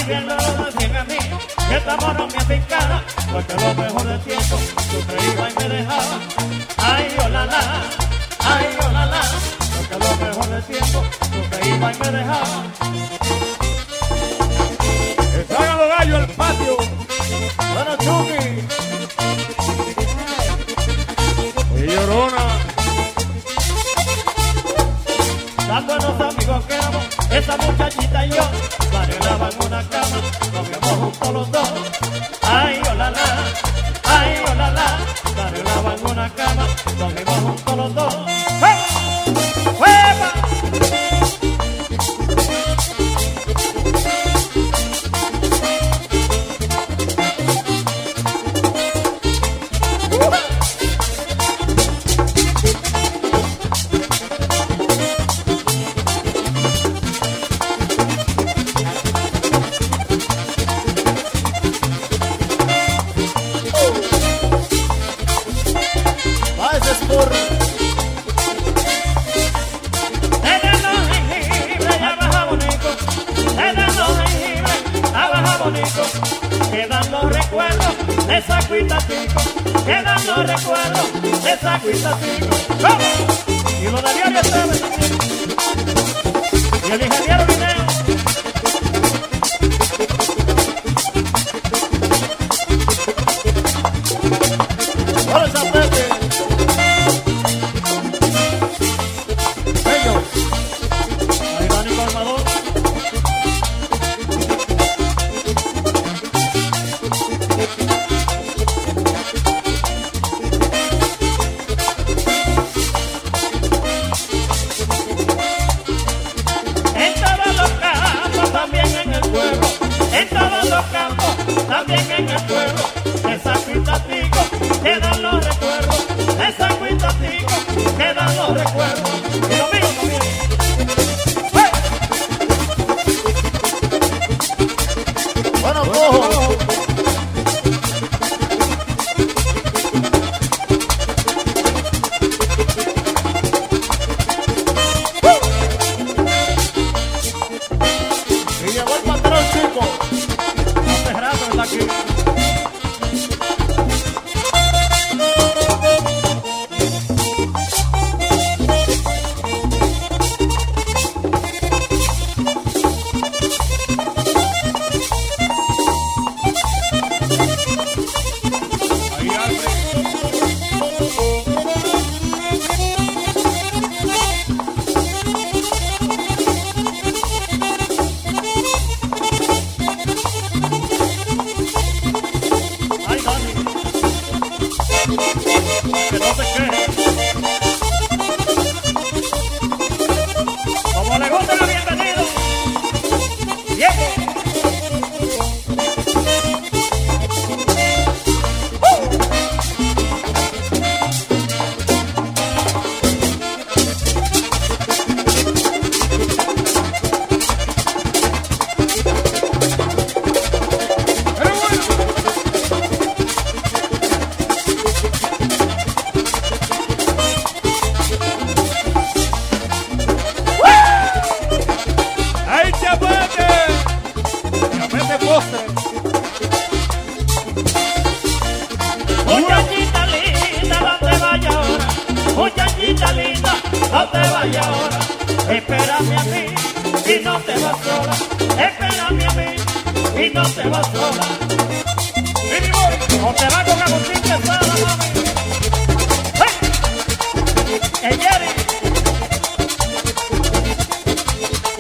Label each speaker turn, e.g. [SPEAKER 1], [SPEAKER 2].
[SPEAKER 1] bien no lo decían a mí, que esta morra me afincaba, porque lo mejor del tiempo tú te ibas y me dejabas. Ay, oh la la, ay, oh la la, porque lo mejor del tiempo tú te ibas y me dejabas.
[SPEAKER 2] Que salgan los gallos al patio.
[SPEAKER 1] Bueno, Chucky.
[SPEAKER 2] Oye, Llorona.
[SPEAKER 1] Tan buenos amigos que éramos, esa muchachita y yo, bailaban en una cama, nos vimos juntos los dos. Ay, oh la la, ay, oh la la, bailaban en una cama, nos vimos juntos los dos. ¡Hey! ¡Hueva! Quedan los recuerdos de esa cuitatico, quedan los recuerdos de esa cuitatico. ¡Vamos! Y lo de Diario TV también. Y el ingeniero Vineo. ¡Hola, Chapete! Ellos. Ahí va Nico Armador. También en el pueblo, de San Cuitatico, quedan los recuerdos, de San Cuitatico, quedan los recuerdos, y lo mío también. ¡Hey! Bueno, cojo.
[SPEAKER 2] Y llegó el patrón, chico.
[SPEAKER 1] Aquí. Que no se queje. Como le gusta la bienvenida. Diego. Muchachita linda, ¿dónde vaya ahora? Muchachita linda, ¿dónde vaya ahora? Espérame a mí y no te vas sola. Espérame a mí y no te vas sola. O te vas con Agustín Quesada, mami. ¡Hey! ¡Hey, Jerry!